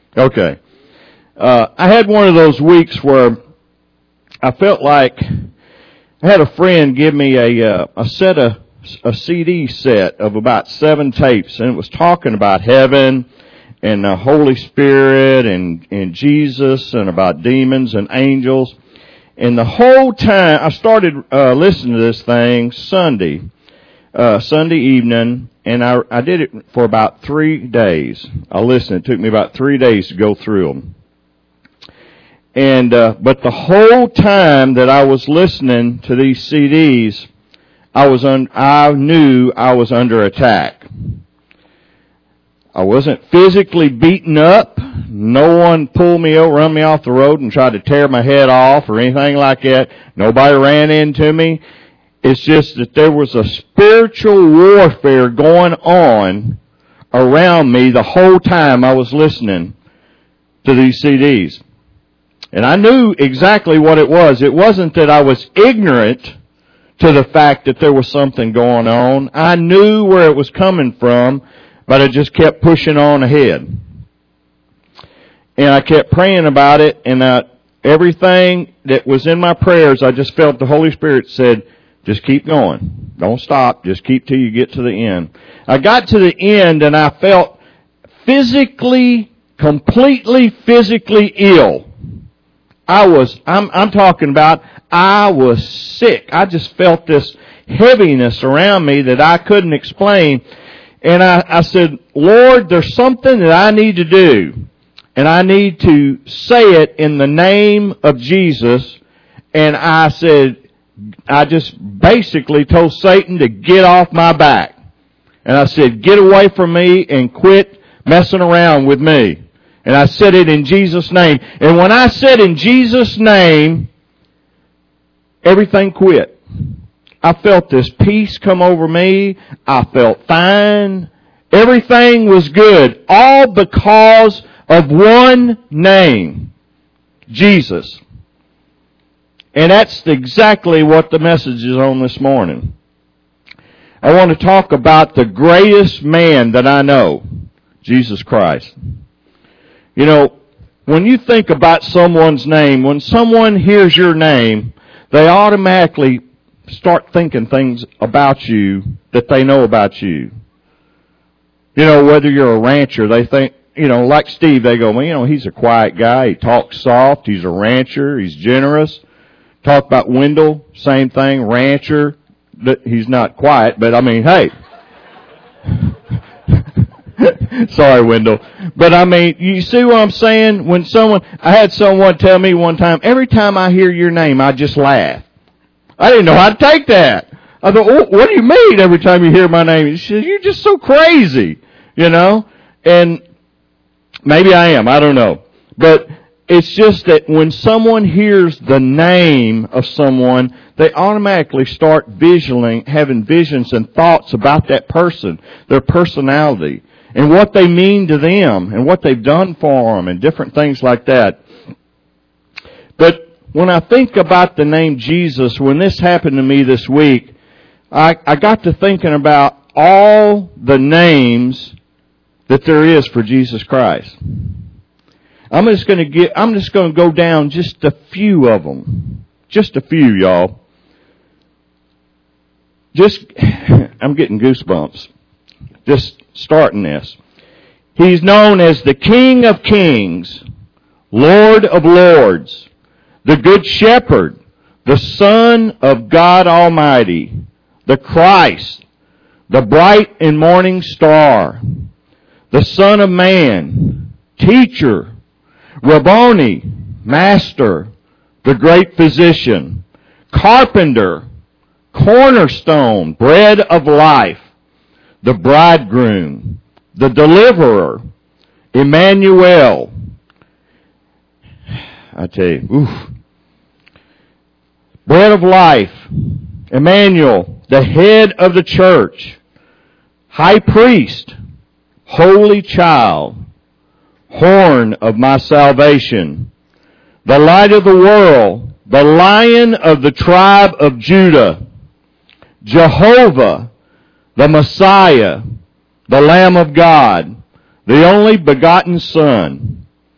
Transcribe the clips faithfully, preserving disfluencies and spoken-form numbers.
Okay. Uh, I had one of those weeks where I felt like I had a friend give me a uh, a set of a C D set of about seven tapes, and it was talking about heaven and the Holy Spirit and and Jesus and about demons and angels. And the whole time I started uh, listening to this thing Sunday, uh, Sunday evening, and I I did it for about three days. I listened. It took me about three days to go through them. And, uh, but the whole time that I was listening to these C Ds, I was un- I knew I was under attack. I wasn't physically beaten up. No one pulled me over, run me off the road and tried to tear my head off or anything like that. Nobody ran into me. It's just that there was a spiritual warfare going on around me the whole time I was listening to these C Ds. And I knew exactly what it was. It wasn't that I was ignorant to the fact that there was something going on. I knew where it was coming from, but I just kept pushing on ahead. And I kept praying about it, and I, everything that was in my prayers, I just felt the Holy Spirit said, just keep going. Don't stop. Just keep till you get to the end. I got to the end, and I felt physically, completely physically ill. I was, I'm, I'm talking about, I was sick. I just felt this heaviness around me that I couldn't explain. And I, I said, Lord, there's something that I need to do. And I need to say it in the name of Jesus. And I said, I just basically told Satan to get off my back. And I said, get away from me and quit messing around with me. And I said it in Jesus' name. And when I said in Jesus' name, everything quit. I felt this peace come over me. I felt fine. Everything was good. All because of one name. Jesus. And that's exactly what the message is on this morning. I want to talk about the greatest man that I know. Jesus Christ. You know, when you think about someone's name, when someone hears your name, they automatically start thinking things about you that they know about you. You know, whether you're a rancher, they think, you know, like Steve, they go, well, you know, he's a quiet guy. He talks soft. He's a rancher. He's generous. Talk about Wendell, same thing, rancher. He's not quiet, but I mean, hey. Sorry, Wendell. But I mean, you see what I'm saying? When someone, I had someone tell me one time, every time I hear your name, I just laugh. I didn't know how to take that. I thought, oh, what do you mean every time you hear my name? She says, you're just so crazy, you know? And maybe I am, I don't know. But it's just that when someone hears the name of someone, they automatically start visioning, having visions and thoughts about that person, their personality, and what they mean to them, and what they've done for them, and different things like that. But when I think about the name Jesus, when this happened to me this week, I, I got to thinking about all the names that there is for Jesus Christ. I'm just going to get, I'm just going to go down just a few of them. Just a few, y'all. Just, I'm getting goosebumps. Just starting this. He's known as the King of Kings, Lord of Lords, the Good Shepherd, the Son of God Almighty, the Christ, the bright and morning star, the Son of Man, Teacher, Rabboni, Master, the Great Physician, Carpenter, Cornerstone, Bread of Life, the Bridegroom, the Deliverer, Emmanuel. I tell you, oof. Bread of Life, Emmanuel, the head of the church, High Priest, Holy Child, Horn of my salvation, the Light of the world, the Lion of the tribe of Judah, Jehovah, the Messiah, the Lamb of God, the only begotten Son,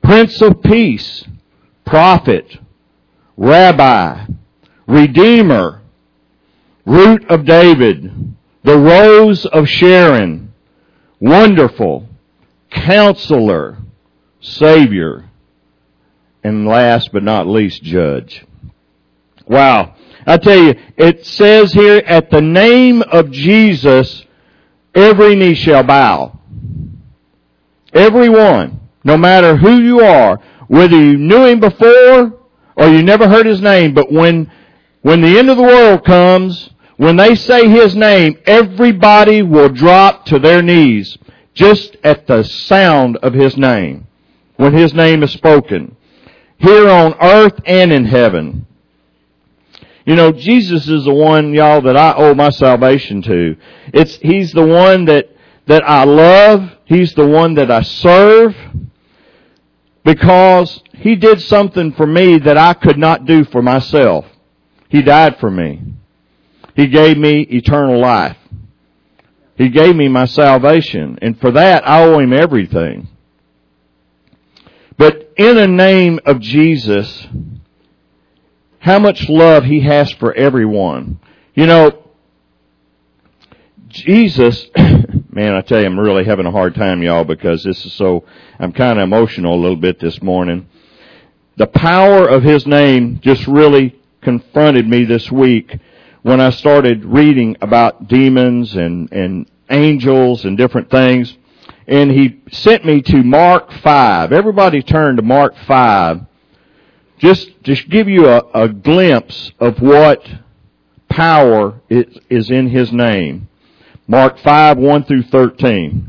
Prince of Peace, Prophet, Rabbi, Redeemer, Root of David, the Rose of Sharon, Wonderful, Counselor, Savior, and last but not least, Judge. Wow. I tell you, it says here, at the name of Jesus, every knee shall bow. Everyone, no matter who you are, whether you knew Him before or you never heard His name, but when, when the end of the world comes, when they say His name, everybody will drop to their knees just at the sound of His name, when His name is spoken, here on earth and in heaven. You know, Jesus is the one, y'all, that I owe my salvation to. It's, He's the one that, that I love. He's the one that I serve. Because He did something for me that I could not do for myself. He died for me. He gave me eternal life. He gave me my salvation. And for that, I owe Him everything. But in the name of Jesus, how much love He has for everyone. You know, Jesus, man, I tell you, I'm really having a hard time, y'all, because this is so, I'm kind of emotional a little bit this morning. The power of His name just really confronted me this week when I started reading about demons and, and angels and different things. And He sent me to Mark five. Everybody turn to Mark five. Just to give you a, a glimpse of what power is, is in His name. Mark five, one through thirteen.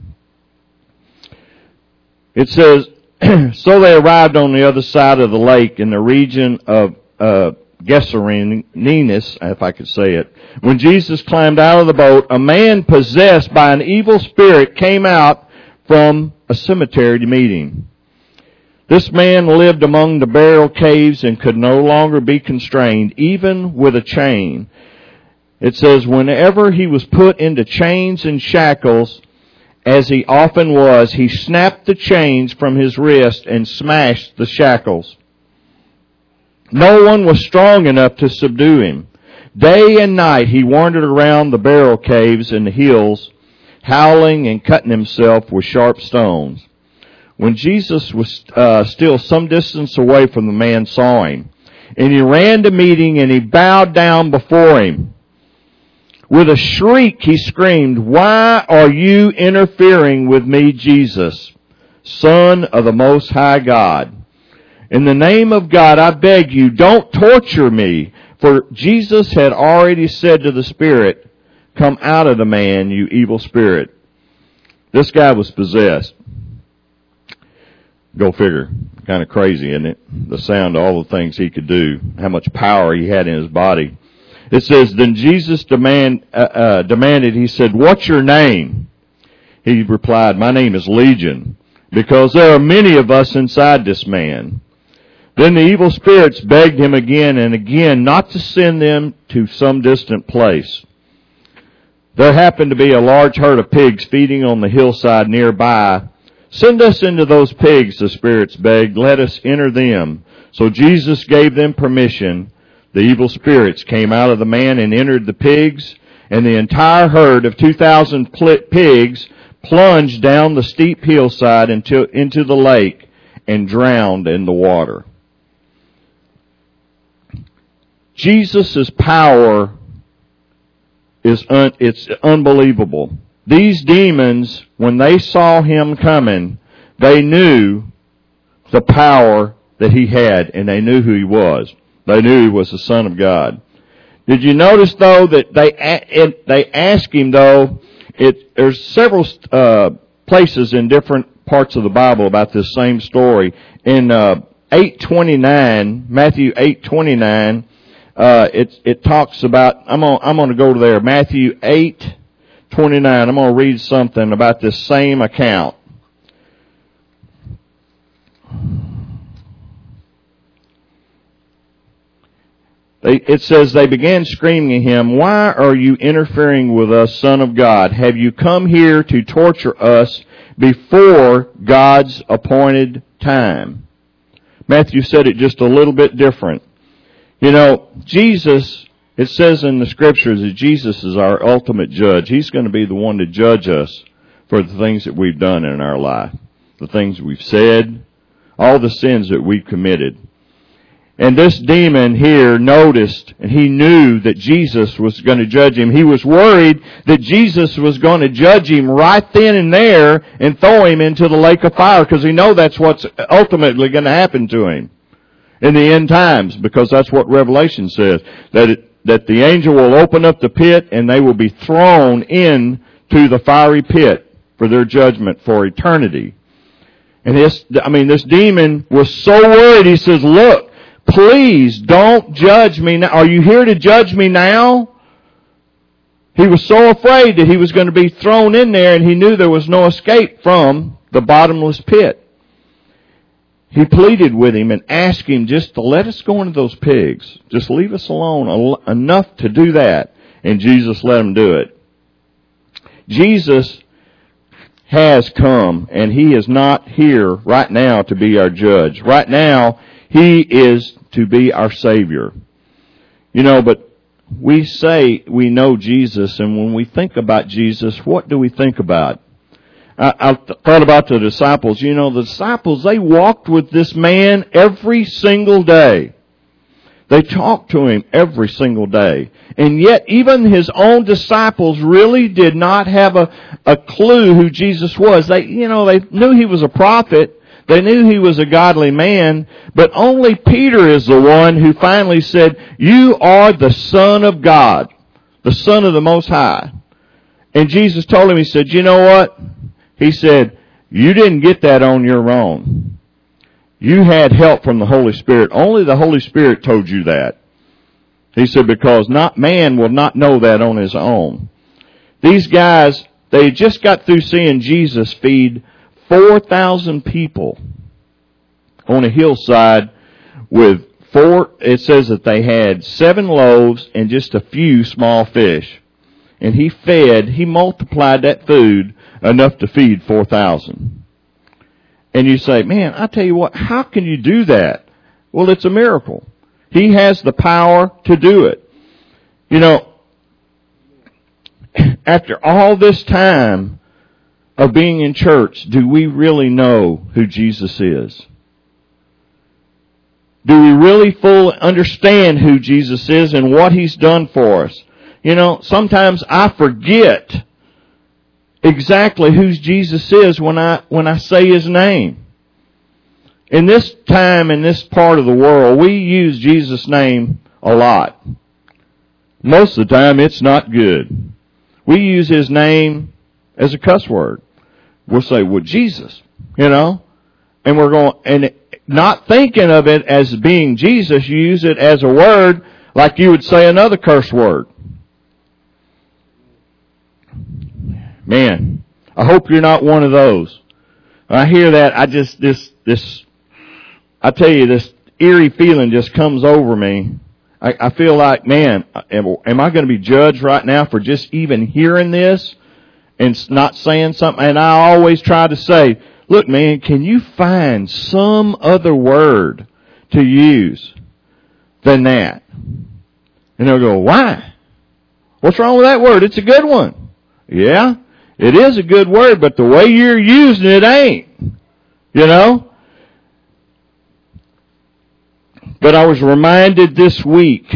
It says, so they arrived on the other side of the lake in the region of uh, Gerasenes, if I could say it. When Jesus climbed out of the boat, a man possessed by an evil spirit came out from a cemetery to meet Him. This man lived among the burial caves and could no longer be constrained, even with a chain. It says, whenever he was put into chains and shackles, as he often was, he snapped the chains from his wrist and smashed the shackles. No one was strong enough to subdue him. Day and night he wandered around the burial caves and the hills, howling and cutting himself with sharp stones. When Jesus was uh, still some distance away from the man, saw him, and he ran to meet him, and he bowed down before him. With a shriek he screamed, "Why are you interfering with me, Jesus, Son of the Most High God? In the name of God, I beg you, don't torture me." For Jesus had already said to the spirit, "Come out of the man, you evil spirit." This guy was possessed. Go figure. Kind of crazy, isn't it? The sound of all the things he could do, how much power he had in his body. It says, then Jesus demand, uh, uh, demanded, he said, "What's your name?" He replied, "My name is Legion, because there are many of us inside this man." Then the evil spirits begged him again and again not to send them to some distant place. There happened to be a large herd of pigs feeding on the hillside nearby. "Send us into those pigs," the spirits begged. "Let us enter them." So Jesus gave them permission. The evil spirits came out of the man and entered the pigs, and the entire herd of two thousand pigs plunged down the steep hillside into, into the lake and drowned in the water. Jesus' power is un, it's unbelievable. These demons, when they saw him coming, they knew the power that he had, and they knew who he was. They knew he was the Son of God. Did you notice, though, that they it, they asked him, though, it, there's several uh, places in different parts of the Bible about this same story. In uh, eight twenty-nine, Matthew eight twenty-nine, uh, it it talks about. I'm on I'm going to go to there. Matthew eight twenty-nine. I'm going to read something about this same account. They, it says, they began screaming at him, "Why are you interfering with us, Son of God? Have you come here to torture us before God's appointed time?" Matthew said it just a little bit different. You know, Jesus, it says in the Scriptures that Jesus is our ultimate judge. He's going to be the one to judge us for the things that we've done in our life, the things we've said, all the sins that we've committed. And this demon here noticed, and he knew that Jesus was going to judge him. He was worried that Jesus was going to judge him right then and there and throw him into the lake of fire, because he knows that's what's ultimately going to happen to him in the end times, because that's what Revelation says, that it, that the angel will open up the pit and they will be thrown into the fiery pit for their judgment for eternity. And this, I mean, this demon was so worried, he says, look, please don't judge me now. Are you here to judge me now? He was so afraid that he was going to be thrown in there, and he knew there was no escape from the bottomless pit. He pleaded with him and asked him just to let us go into those pigs. Just leave us alone enough to do that. And Jesus let him do it. Jesus has come, and he is not here right now to be our judge. Right now, he is to be our Savior. You know, but we say we know Jesus, and when we think about Jesus, what do we think about? I, I thought about the disciples. You know, the disciples, they walked with this man every single day. They talked to him every single day. And yet, even his own disciples really did not have a, a clue who Jesus was. They, you know, they knew he was a prophet. They knew he was a godly man, but only Peter is the one who finally said, you are the Son of God, the Son of the Most High. And Jesus told him, he said, you know what? He said, you didn't get that on your own. You had help from the Holy Spirit. Only the Holy Spirit told you that. He said, because not man will not know that on his own. These guys, they just got through seeing Jesus feed four thousand people on a hillside with four, it says that they had seven loaves and just a few small fish. And he fed, he multiplied that food enough to feed four thousand. And you say, man, I tell you what, how can you do that? Well, it's a miracle. He has the power to do it. You know, after all this time of being in church, do we really know who Jesus is? Do we really fully understand who Jesus is and what He's done for us? You know, sometimes I forget exactly who Jesus is when I when I say His name. In this time, in this part of the world, we use Jesus' name a lot. Most of the time, it's not good. We use His name as a cuss word. We'll say, well, Jesus, you know, and we're going, and not thinking of it as being Jesus, you use it as a word like you would say another curse word. Man, I hope you're not one of those. When I hear that, I just, this, this, I tell you, this eerie feeling just comes over me. I, I feel like, man, am, am I going to be judged right now for just even hearing this and not saying something? And I always try to say, look, man, can you find some other word to use than that? And they'll go, why? What's wrong with that word? It's a good one. Yeah, it is a good word, but the way you're using it ain't. You know? But I was reminded this week,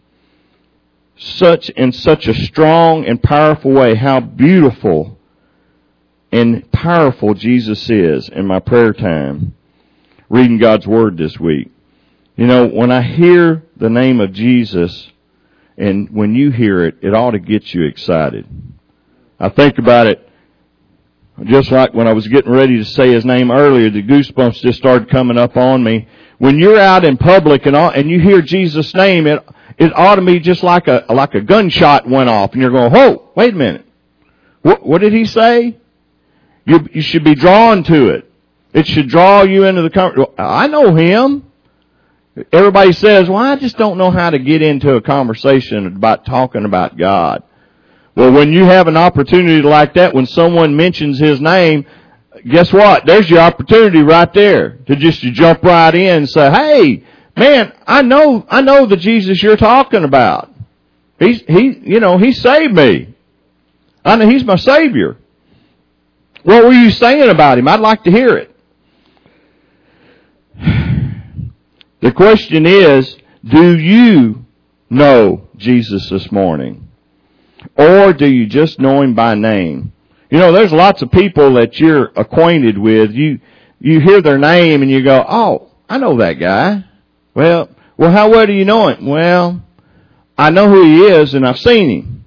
such in such a strong and powerful way, how beautiful and powerful Jesus is in my prayer time, reading God's Word this week. You know, when I hear the name of Jesus, and when you hear it, it ought to get you excited. I think about it just like when I was getting ready to say His name earlier, the goosebumps just started coming up on me. When you're out in public and all, and you hear Jesus' name, it it ought to be just like a like a gunshot went off, and you're going, "Whoa, wait a minute! What what did He say?" You you should be drawn to it. It should draw you into the conversation. I know Him. Everybody says, "Well, I just don't know how to get into a conversation about talking about God." Well, when you have an opportunity like that, when someone mentions His name, guess what? There's your opportunity right there to just to jump right in and say, hey, man, I know, I know the Jesus you're talking about. He's, he, you know, he saved me. I know he's my Savior. What were you saying about him? I'd like to hear it. The question is, do you know Jesus this morning? Or do you just know him by name? You know, there's lots of people that you're acquainted with. You, you hear their name and you go, oh, I know that guy. Well, well, how well do you know him? Well, I know who he is and I've seen him.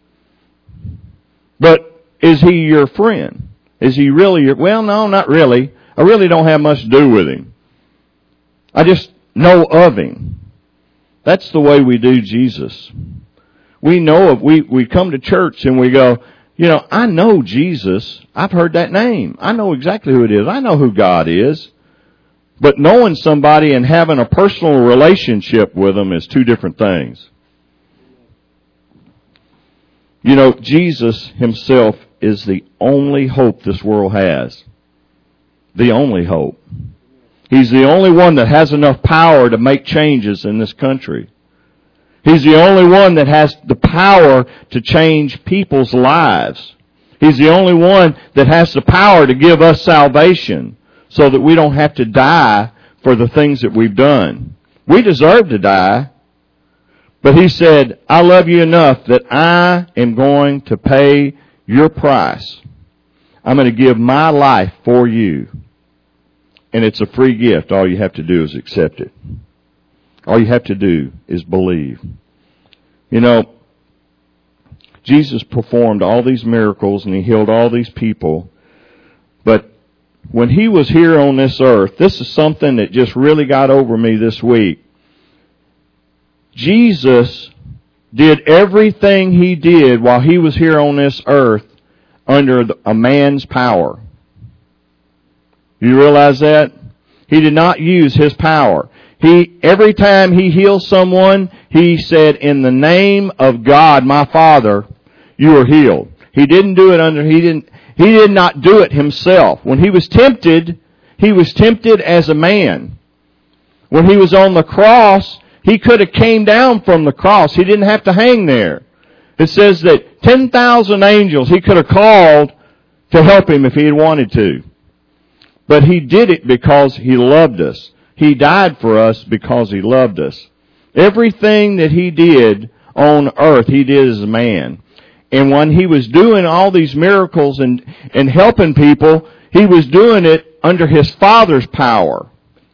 But is he your friend? Is he really your, well, no, not really. I really don't have much to do with him. I just know of him. That's the way we do Jesus. We know of, we, we come to church and we go, you know, I know Jesus. I've heard that name. I know exactly who it is. I know who God is. But knowing somebody and having a personal relationship with them is two different things. You know, Jesus himself is the only hope this world has. The only hope. He's the only one that has enough power to make changes in this country. He's the only one that has the power to change people's lives. He's the only one that has the power to give us salvation so that we don't have to die for the things that we've done. We deserve to die. But he said, I love you enough that I am going to pay your price. I'm going to give my life for you. And it's a free gift. All you have to do is accept it. All you have to do is believe. You know, Jesus performed all these miracles and he healed all these people. But when he was here on this earth, this is something that just really got over me this week. Jesus did everything he did while he was here on this earth under a man's power. You realize that? He did not use his power. He, every time he healed someone, he said, in the name of God, my Father, you are healed. He didn't do it under, he didn't, he did not do it himself. When he was tempted, he was tempted as a man. When he was on the cross, he could have came down from the cross. He didn't have to hang there. It says that ten thousand angels he could have called to help him if he had wanted to. But he did it because he loved us. He died for us because he loved us. Everything that he did on earth, he did as a man. And when he was doing all these miracles and, and helping people, he was doing it under his Father's power.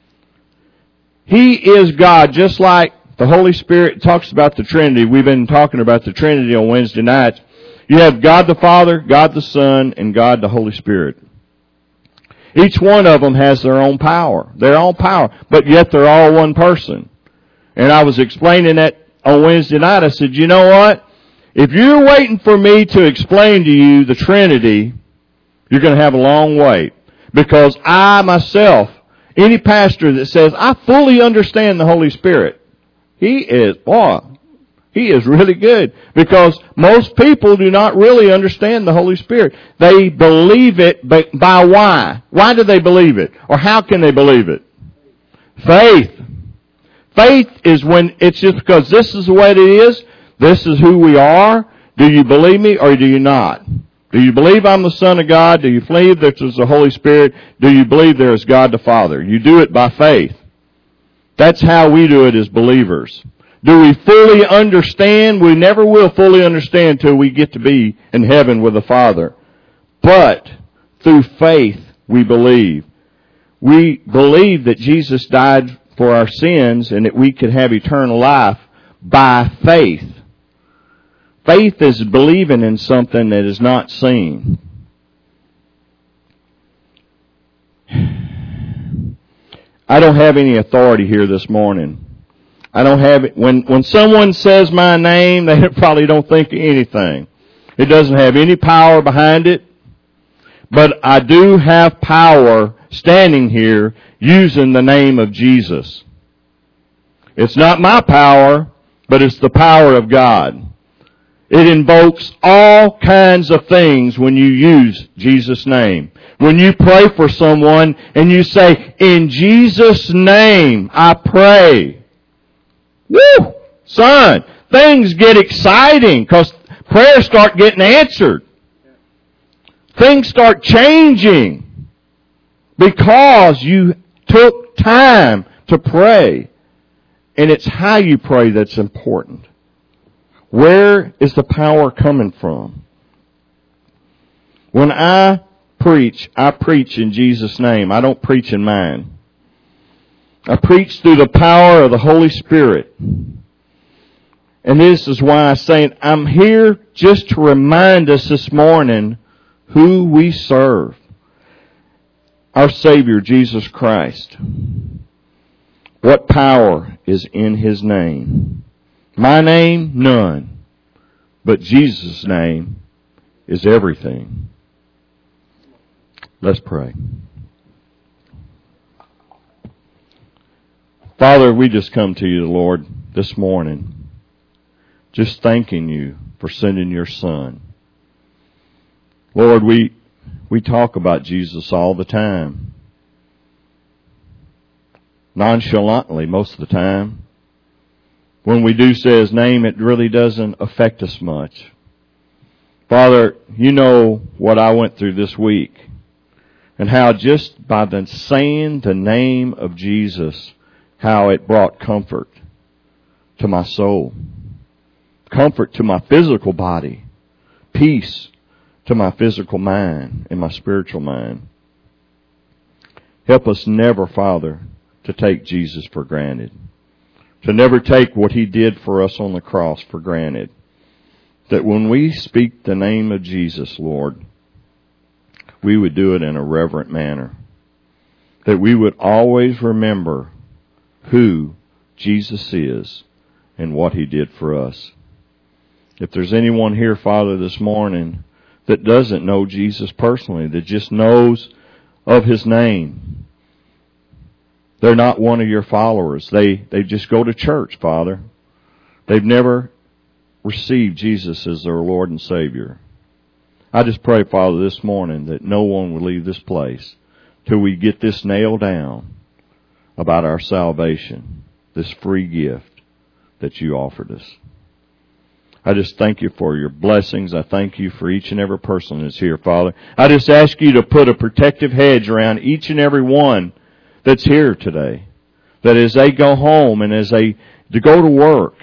He is God, just like the Holy Spirit talks about the Trinity. We've been talking about the Trinity on Wednesday nights. You have God the Father, God the Son, and God the Holy Spirit. Each one of them has their own power. Their own power. But yet they're all one person. And I was explaining that on Wednesday night. I said, you know what? If you're waiting for me to explain to you the Trinity, you're going to have a long wait. Because I myself, any pastor that says, I fully understand the Holy Spirit, he is, boy, he is really good. Because most people do not really understand the Holy Spirit. They believe it by, by why? Why do they believe it? Or how can they believe it? Faith. Faith is when it's just because this is the way it is. This is who we are. Do you believe me or do you not? Do you believe I'm the Son of God? Do you believe that there's the Holy Spirit? Do you believe there is God the Father? You do it by faith. That's how we do it as believers. Do we fully understand? We never will fully understand till we get to be in heaven with the Father. But through faith, we believe. We believe that Jesus died for our sins and that we could have eternal life by faith. Faith is believing in something that is not seen. I don't have any authority here this morning. I don't have it. When, when someone says my name, they probably don't think anything. It doesn't have any power behind it. But I do have power standing here using the name of Jesus. It's not my power, but it's the power of God. It invokes all kinds of things when you use Jesus' name. When you pray for someone and you say, in Jesus' name I pray. Woo! Son, things get exciting because prayers start getting answered. Things start changing because you took time to pray. And it's how you pray that's important. Where is the power coming from? When I preach, I preach in Jesus' name. I don't preach in mine. I preach through the power of the Holy Spirit. And this is why I say I'm here just to remind us this morning who we serve. Our Savior, Jesus Christ. What power is in His name? My name, none. But Jesus' name is everything. Let's pray. Father, we just come to you, Lord, this morning, just thanking you for sending your Son. Lord, we we talk about Jesus all the time. Nonchalantly most of the time. When we do say His name, it really doesn't affect us much. Father, you know what I went through this week and how just by the saying the name of Jesus, how it brought comfort to my soul, comfort to my physical body, peace to my physical mind and my spiritual mind. Help us never, Father, to take Jesus for granted. To never take what He did for us on the cross for granted. That when we speak the name of Jesus, Lord, we would do it in a reverent manner. That we would always remember who Jesus is and what He did for us. If there's anyone here, Father, this morning that doesn't know Jesus personally, that just knows of His name, they're not one of your followers. They, they just go to church, Father. They've never received Jesus as their Lord and Savior. I just pray, Father, this morning that no one will leave this place till we get this nailed down about our salvation, this free gift that you offered us. I just thank you for your blessings. I thank you for each and every person that's here, Father. I just ask you to put a protective hedge around each and every one that's here today. That as they go home and as they to go to work,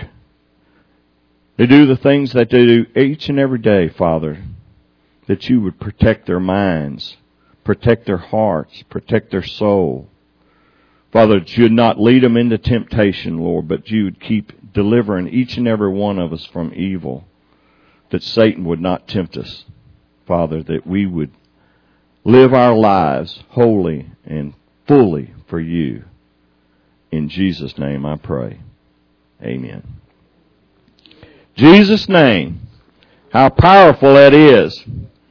they do the things that they do each and every day, Father, that you would protect their minds, protect their hearts, protect their soul. Father, that you would not lead them into temptation, Lord, but you would keep delivering each and every one of us from evil, that Satan would not tempt us, Father, that we would live our lives wholly and fully for you. In Jesus' name I pray. Amen. Jesus' name. How powerful that is.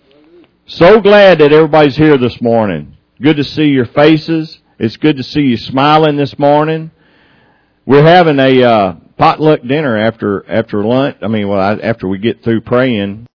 So glad that everybody's here this morning. Good to see your faces. It's good to see you smiling this morning. We're having a uh, potluck dinner after after lunch. I mean, well, after we get through praying.